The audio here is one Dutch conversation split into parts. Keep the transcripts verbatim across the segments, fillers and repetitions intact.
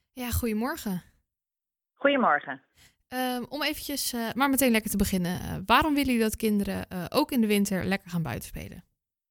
Ja, goedemorgen. Goedemorgen. Ehm, om eventjes, eh, maar meteen lekker te beginnen. Eh, waarom willen jullie dat kinderen eh, ook in de winter lekker gaan buiten spelen?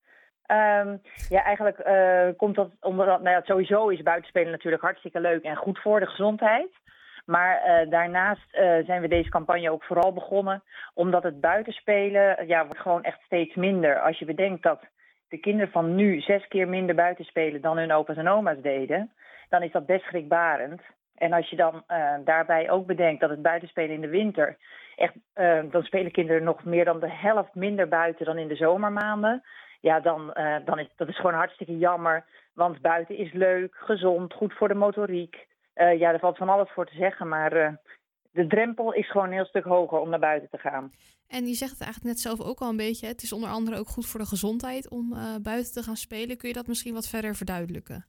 Ehm, ja, eigenlijk eh, komt dat omdat nou ja, sowieso is buitenspelen natuurlijk hartstikke leuk en goed voor de gezondheid. Maar eh, daarnaast eh, zijn we deze campagne ook vooral begonnen omdat het buitenspelen ja, wordt gewoon echt steeds minder. Als je bedenkt dat de kinderen van nu zes keer minder buiten spelen dan hun opa's en oma's deden, dan is dat best schrikbarend. En als je dan eh, daarbij ook bedenkt dat het buitenspelen in de winter echt, eh, dan spelen kinderen nog meer dan de helft minder buiten dan in de zomermaanden. Ja, dan, uh, dan is dat is gewoon hartstikke jammer. Want buiten is leuk, gezond, goed voor de motoriek. Uh, ja, er valt van alles voor te zeggen. Maar uh, de drempel is gewoon een heel stuk hoger om naar buiten te gaan. En je zegt het eigenlijk net zelf ook al een beetje. Het is onder andere ook goed voor de gezondheid om uh, buiten te gaan spelen. Kun je dat misschien wat verder verduidelijken?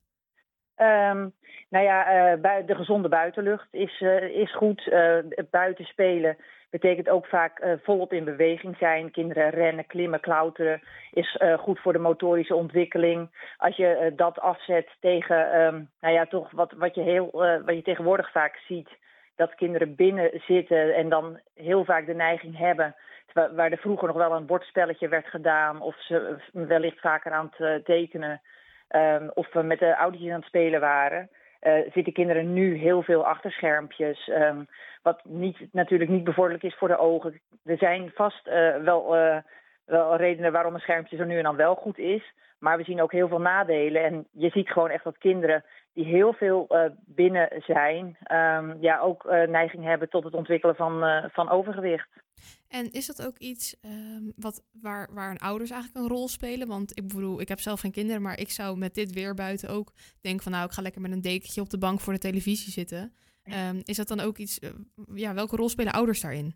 Um, nou ja, uh, de gezonde buitenlucht is, uh, is goed. Uh, buiten spelen betekent ook vaak uh, volop in beweging zijn. Kinderen rennen, klimmen, klauteren is uh, goed voor de motorische ontwikkeling. Als je uh, dat afzet tegen, um, nou ja, toch wat, wat, je heel, uh, wat je tegenwoordig vaak ziet, dat kinderen binnen zitten en dan heel vaak de neiging hebben, waar er vroeger nog wel een bordspelletje werd gedaan of ze wellicht vaker aan het tekenen, Um, of we met de oudertjes aan het spelen waren, uh, zitten kinderen nu heel veel achter schermpjes. Um, wat niet, natuurlijk niet bevorderlijk is voor de ogen. Er zijn vast uh, wel, uh, wel redenen waarom een schermpje zo nu en dan wel goed is. Maar we zien ook heel veel nadelen. En je ziet gewoon echt dat kinderen die heel veel uh, binnen zijn, um, ja, ook uh, neiging hebben tot het ontwikkelen van, uh, van overgewicht. En is dat ook iets um, wat, waar, waar een ouders eigenlijk een rol spelen? Want ik bedoel, ik heb zelf geen kinderen, maar ik zou met dit weer buiten ook denken van nou, ik ga lekker met een dekentje op de bank voor de televisie zitten. Um, is dat dan ook iets, uh, ja, welke rol spelen ouders daarin?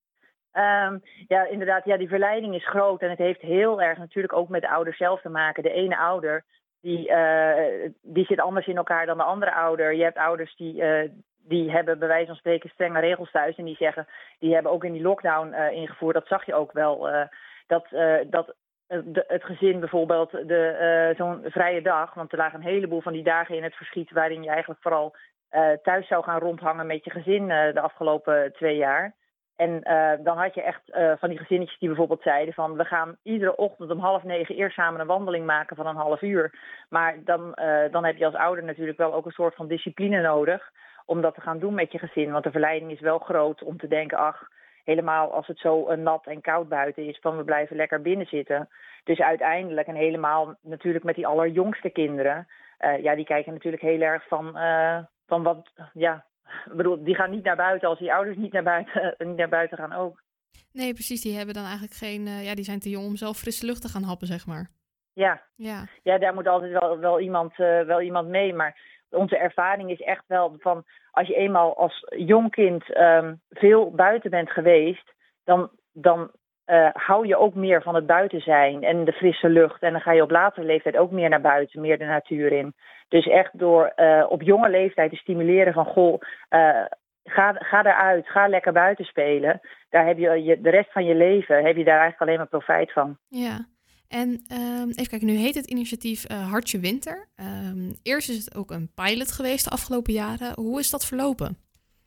Um, ja, inderdaad, ja, die verleiding is groot en het heeft heel erg natuurlijk ook met de ouders zelf te maken. De ene ouder, die, uh, die zit anders in elkaar dan de andere ouder. Je hebt ouders die, uh, die hebben bij wijze van spreken strenge regels thuis en die zeggen, die hebben ook in die lockdown uh, ingevoerd, dat zag je ook wel, uh, dat, uh, dat de, het gezin bijvoorbeeld de, uh, zo'n vrije dag, want er lagen een heleboel van die dagen in het verschiet waarin je eigenlijk vooral uh, thuis zou gaan rondhangen met je gezin uh, de afgelopen twee jaar. En uh, dan had je echt uh, van die gezinnetjes die bijvoorbeeld zeiden van we gaan iedere ochtend om half negen eerst samen een wandeling maken van een half uur. Maar dan, uh, dan heb je als ouder natuurlijk wel ook een soort van discipline nodig om dat te gaan doen met je gezin. Want de verleiding is wel groot om te denken, ach, helemaal als het zo uh, nat en koud buiten is, van we blijven lekker binnen zitten. Dus uiteindelijk, en helemaal natuurlijk met die allerjongste kinderen, uh, ja, die kijken natuurlijk heel erg van, uh, van wat, ja... Ik bedoel, die gaan niet naar buiten als die ouders niet naar buiten, niet naar buiten gaan ook. Nee, precies. Die hebben dan eigenlijk geen... Uh, ja, die zijn te jong om zelf frisse lucht te gaan happen, zeg maar. Ja, ja. ja daar moet altijd wel, wel, iemand, uh, wel iemand mee. Maar onze ervaring is echt wel van, als je eenmaal als jong kind um, veel buiten bent geweest, dan, dan uh, hou je ook meer van het buiten zijn en de frisse lucht. En dan ga je op latere leeftijd ook meer naar buiten, meer de natuur in. Dus echt door uh, op jonge leeftijd te stimuleren van, goh, uh, ga, ga eruit, ga lekker buiten spelen. Daar heb je, je de rest van je leven, heb je daar eigenlijk alleen maar profijt van. Ja, en um, even kijken, nu heet het initiatief uh, Hartje Winter. Um, eerst is het ook een pilot geweest de afgelopen jaren. Hoe is dat verlopen?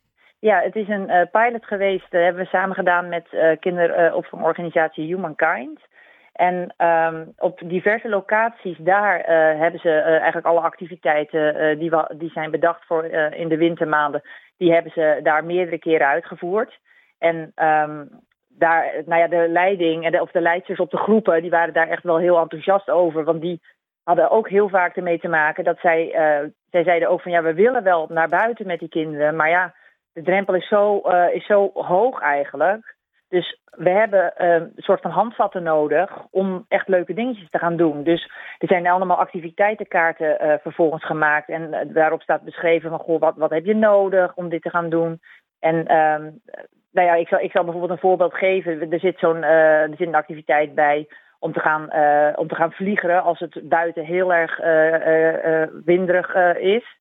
Ja, het is een uh, pilot geweest, dat uh, hebben we samen gedaan met uh, kinderopvangorganisatie uh, Humankind. En um, op diverse locaties daar uh, hebben ze uh, eigenlijk alle activiteiten uh, die, wa- die zijn bedacht voor uh, in de wintermaanden, die hebben ze daar meerdere keren uitgevoerd. En um, daar, nou ja, de leiding en de, of de leidsters op de groepen, die waren daar echt wel heel enthousiast over, want die hadden ook heel vaak ermee te maken dat zij, uh, zij zeiden ook van ja, we willen wel naar buiten met die kinderen, maar ja, de drempel is zo, uh, is zo hoog eigenlijk. Dus we hebben uh, een soort van handvatten nodig om echt leuke dingetjes te gaan doen. Dus er zijn allemaal activiteitenkaarten uh, vervolgens gemaakt. En uh, daarop staat beschreven van, goh, wat, wat heb je nodig om dit te gaan doen? En um, nou ja, ik zal, ik zal bijvoorbeeld een voorbeeld geven. Er zit, zo'n, uh, er zit een activiteit bij om te gaan, uh, om te gaan vliegeren als het buiten heel erg uh, uh, uh, winderig uh, is.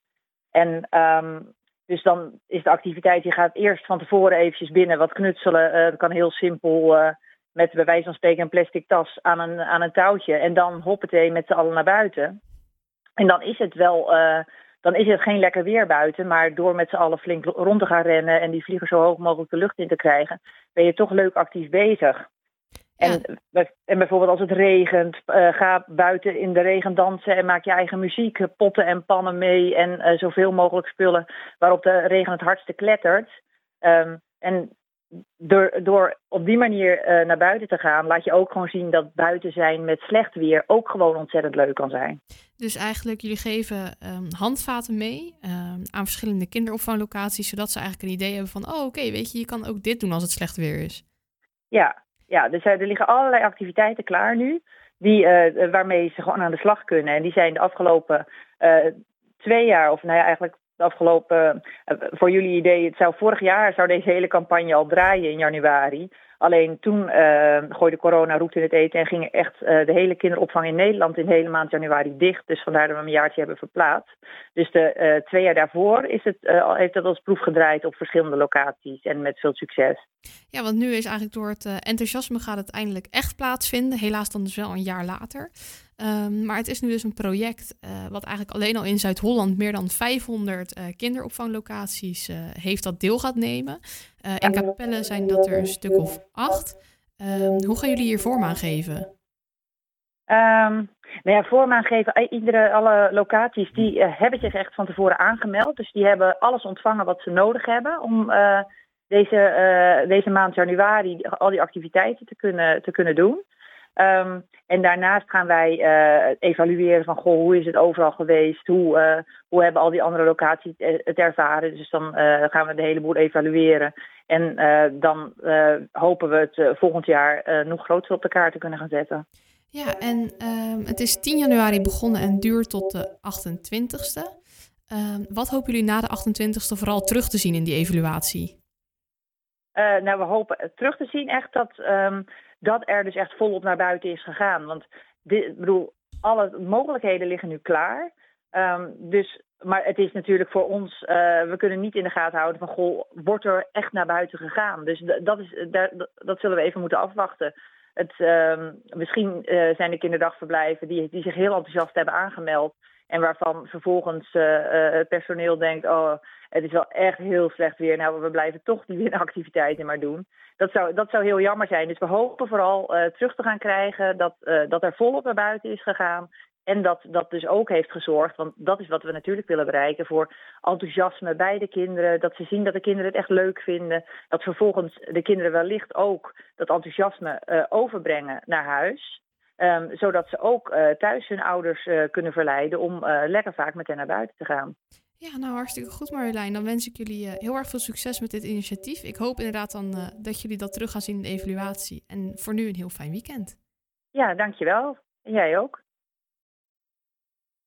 En um, dus dan is de activiteit, je gaat eerst van tevoren eventjes binnen wat knutselen. Uh, dat kan heel simpel uh, met bij wijze van spreken een plastic tas aan een, aan een touwtje. En dan hoppatee met z'n allen naar buiten. En dan is het wel, uh, dan is het geen lekker weer buiten. Maar door met z'n allen flink rond te gaan rennen en die vlieger zo hoog mogelijk de lucht in te krijgen, ben je toch leuk actief bezig. Ja. En, en bijvoorbeeld als het regent, uh, ga buiten in de regen dansen en maak je eigen muziek. Potten en pannen mee en uh, zoveel mogelijk spullen waarop de regen het hardste klettert. Um, en door, door op die manier uh, naar buiten te gaan, laat je ook gewoon zien dat buiten zijn met slecht weer ook gewoon ontzettend leuk kan zijn. Dus eigenlijk, jullie geven um, handvaten mee um, aan verschillende kinderopvanglocaties, zodat ze eigenlijk een idee hebben van, oh oké, okay, weet je, je kan ook dit doen als het slecht weer is. Ja. Ja, dus er liggen allerlei activiteiten klaar nu, die, uh, waarmee ze gewoon aan de slag kunnen. En die zijn de afgelopen uh, twee jaar, of nou ja, eigenlijk de afgelopen, uh, voor jullie idee, het zou vorig jaar zou deze hele campagne al draaien in januari. Alleen toen uh, gooide corona roet in het eten en ging echt uh, de hele kinderopvang in Nederland in de hele maand januari dicht. Dus vandaar dat we een jaartje hebben verplaatst. Dus de uh, twee jaar daarvoor is het, uh, heeft het als proef gedraaid op verschillende locaties en met veel succes. Ja, want nu is eigenlijk door het uh, enthousiasme gaat het eindelijk echt plaatsvinden. Helaas dan dus wel een jaar later. Um, maar het is nu dus een project uh, wat eigenlijk alleen al in Zuid-Holland meer dan vijfhonderd uh, kinderopvanglocaties uh, heeft dat deel gaat nemen. Uh, in Capelle zijn dat er een stuk of acht. Um, hoe gaan jullie hier vorm aan geven? Um, nou ja, vorm aangeven. Iedere, alle locaties die uh, hebben zich echt van tevoren aangemeld. Dus die hebben alles ontvangen wat ze nodig hebben om uh, deze, uh, deze maand januari al die activiteiten te kunnen, te kunnen doen. Um, en daarnaast gaan wij uh, evalueren van, goh, hoe is het overal geweest? Hoe, uh, hoe hebben al die andere locaties het ervaren? Dus dan uh, gaan we de hele boel evalueren. En uh, dan uh, hopen we het uh, volgend jaar uh, nog groter op de kaart te kunnen gaan zetten. Ja, en um, het is tien januari begonnen en duurt tot de achtentwintigste. Um, wat hopen jullie na de achtentwintigste vooral terug te zien in die evaluatie? Uh, nou, we hopen terug te zien echt dat... Um, dat er dus echt volop naar buiten is gegaan. Want dit, ik bedoel, alle mogelijkheden liggen nu klaar. Um, dus, maar het is natuurlijk voor ons, uh, we kunnen niet in de gaten houden van, goh, wordt er echt naar buiten gegaan? Dus d- dat, is, d- dat zullen we even moeten afwachten. Het, um, misschien uh, zijn er kinderdagverblijven die, die zich heel enthousiast hebben aangemeld. En waarvan vervolgens uh, uh, het personeel denkt, oh, het is wel echt heel slecht weer. Nou, we blijven toch die winactiviteiten maar doen. Dat zou, dat zou heel jammer zijn. Dus we hopen vooral uh, terug te gaan krijgen dat, uh, dat er volop naar buiten is gegaan. En dat dat dus ook heeft gezorgd, want dat is wat we natuurlijk willen bereiken, voor enthousiasme bij de kinderen. Dat ze zien dat de kinderen het echt leuk vinden. Dat vervolgens de kinderen wellicht ook dat enthousiasme uh, overbrengen naar huis. Um, zodat ze ook uh, thuis hun ouders uh, kunnen verleiden om uh, lekker vaak met hen naar buiten te gaan. Ja, nou hartstikke goed Marjolein. Dan wens ik jullie uh, heel erg veel succes met dit initiatief. Ik hoop inderdaad dan uh, dat jullie dat terug gaan zien in de evaluatie. En voor nu een heel fijn weekend. Ja, dankjewel. En jij ook.